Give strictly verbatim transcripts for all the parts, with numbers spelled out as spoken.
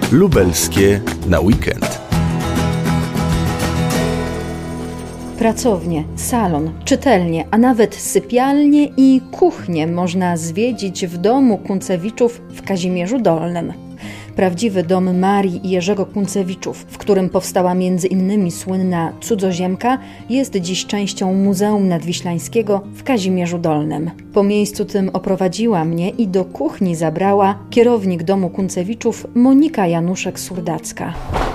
Lubelskie na weekend. Pracownie, salon, czytelnie, a nawet sypialnie i kuchnię można zwiedzić w domu Kuncewiczów w Kazimierzu Dolnym. Prawdziwy dom Marii i Jerzego Kuncewiczów, w którym powstała między innymi słynna Cudzoziemka, jest dziś częścią Muzeum Nadwiślańskiego w Kazimierzu Dolnym. Po miejscu tym oprowadziła mnie i do kuchni zabrała kierownik domu Kuncewiczów Monika Januszek-Surdacka.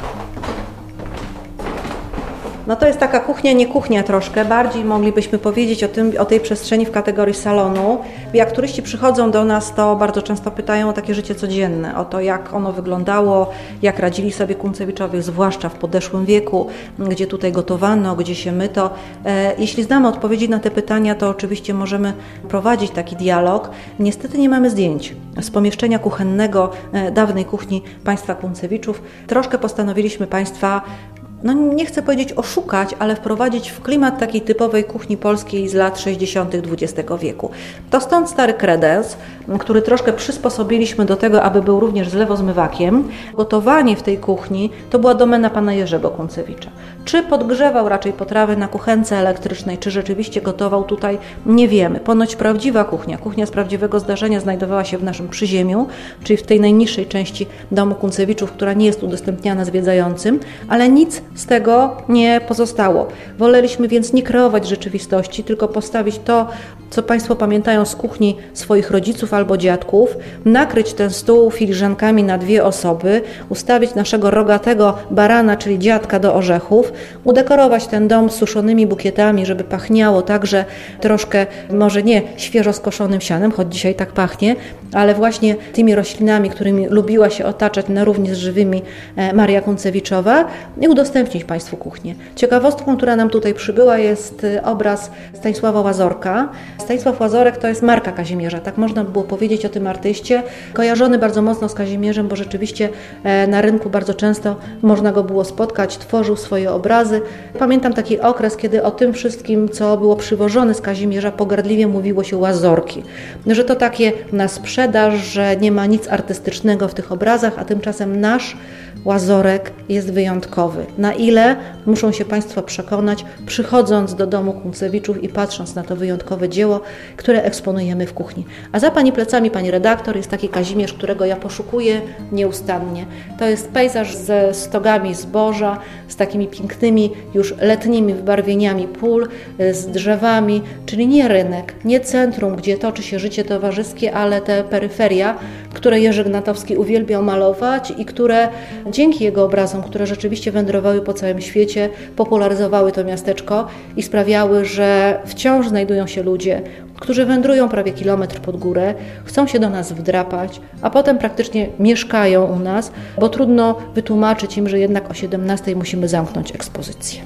No to jest taka kuchnia, nie kuchnia troszkę, bardziej moglibyśmy powiedzieć o tym, o tej przestrzeni w kategorii salonu. Jak turyści przychodzą do nas, to bardzo często pytają o takie życie codzienne, o to, jak ono wyglądało, jak radzili sobie Kuncewiczowie, zwłaszcza w podeszłym wieku, gdzie tutaj gotowano, gdzie się myto. Jeśli znamy odpowiedzi na te pytania, to oczywiście możemy prowadzić taki dialog. Niestety nie mamy zdjęć z pomieszczenia kuchennego dawnej kuchni państwa Kuncewiczów. Troszkę postanowiliśmy Państwa, no nie chcę powiedzieć oszukać, ale wprowadzić w klimat takiej typowej kuchni polskiej z lat sześćdziesiątych dwudziestego wieku. To stąd stary kredens, który troszkę przysposobiliśmy do tego, aby był również zlewozmywakiem. Gotowanie w tej kuchni to była domena pana Jerzego Kuncewicza. Czy podgrzewał raczej potrawy na kuchence elektrycznej, czy rzeczywiście gotował tutaj, nie wiemy. Ponoć prawdziwa kuchnia, kuchnia z prawdziwego zdarzenia znajdowała się w naszym przyziemiu, czyli w tej najniższej części domu Kuncewiczów, która nie jest udostępniana zwiedzającym, ale nic z tego nie pozostało. Woleliśmy więc nie kreować rzeczywistości, tylko postawić to, co Państwo pamiętają z kuchni swoich rodziców albo dziadków, nakryć ten stół filiżankami na dwie osoby, ustawić naszego rogatego barana, czyli dziadka do orzechów, udekorować ten dom suszonymi bukietami, żeby pachniało także troszkę, może nie świeżo skoszonym sianem, choć dzisiaj tak pachnie, ale właśnie tymi roślinami, którymi lubiła się otaczać na równi z żywymi Maria Kuncewiczowa, i udostępnić Państwu kuchnię. Ciekawostką, która nam tutaj przybyła, jest obraz Stanisława Łazorka. Stanisław Łazorek to jest marka Kazimierza, tak można by było powiedzieć o tym artyście, kojarzony bardzo mocno z Kazimierzem, bo rzeczywiście na rynku bardzo często można go było spotkać, tworzył swoje obrazy. Pamiętam taki okres, kiedy o tym wszystkim, co było przywożone z Kazimierza, pogardliwie mówiło się Łazorki, że to takie na sprzedaż, że nie ma nic artystycznego w tych obrazach, a tymczasem nasz Łazorek jest wyjątkowy. Na ile, muszą się Państwo przekonać, przychodząc do domu Kuncewiczów i patrząc na to wyjątkowe dzieło, które eksponujemy w kuchni. A za Pani plecami, Pani redaktor, jest taki Kazimierz, którego ja poszukuję nieustannie. To jest pejzaż ze stogami zboża, z takimi pięknymi, już letnimi wybarwieniami pól, z drzewami, czyli nie rynek, nie centrum, gdzie toczy się życie towarzyskie, ale te peryferia, które Jerzy Gnatowski uwielbiał malować i które dzięki jego obrazom, które rzeczywiście wędrowały po całym świecie, popularyzowały to miasteczko i sprawiały, że wciąż znajdują się ludzie, którzy wędrują prawie kilometr pod górę, chcą się do nas wdrapać, a potem praktycznie mieszkają u nas, bo trudno wytłumaczyć im, że jednak o siedemnastej musimy zamknąć ekspozycję.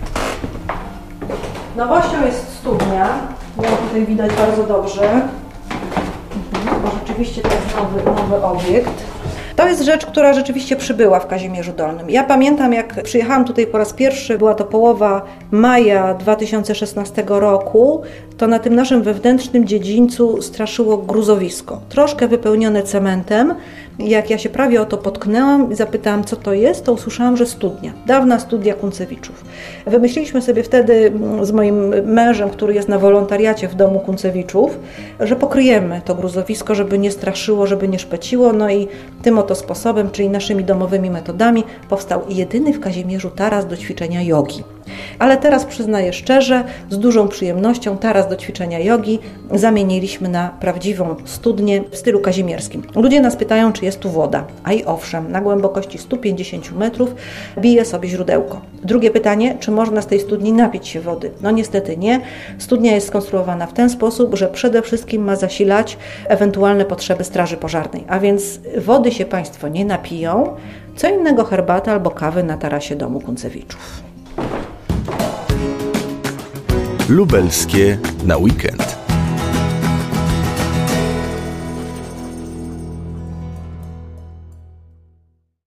Nowością jest studnia, ją tutaj widać bardzo dobrze, bo rzeczywiście to jest nowy, nowy obiekt. To jest rzecz, która rzeczywiście przybyła w Kazimierzu Dolnym. Ja pamiętam, jak przyjechałam tutaj po raz pierwszy, była to połowa maja dwa tysiące szesnastego roku, to na tym naszym wewnętrznym dziedzińcu straszyło gruzowisko, troszkę wypełnione cementem. Jak ja się prawie o to potknęłam i zapytałam, co to jest, to usłyszałam, że studnia. Dawna studnia Kuncewiczów. Wymyśliliśmy sobie wtedy z moim mężem, który jest na wolontariacie w domu Kuncewiczów, że pokryjemy to gruzowisko, żeby nie straszyło, żeby nie szpeciło. No i tym oto sposobem, czyli naszymi domowymi metodami, powstał jedyny w Kazimierzu taras do ćwiczenia jogi. Ale teraz przyznaję szczerze, z dużą przyjemnością taras do ćwiczenia jogi zamieniliśmy na prawdziwą studnię w stylu kazimierskim. Ludzie nas pytają, czy jest tu woda. A i owszem, na głębokości stu pięćdziesięciu metrów bije sobie źródełko. Drugie pytanie, czy można z tej studni napić się wody? No niestety nie. Studnia jest skonstruowana w ten sposób, że przede wszystkim ma zasilać ewentualne potrzeby straży pożarnej. A więc wody się Państwo nie napiją, co innego herbaty albo kawy na tarasie domu Kuncewiczów. Lubelskie na weekend.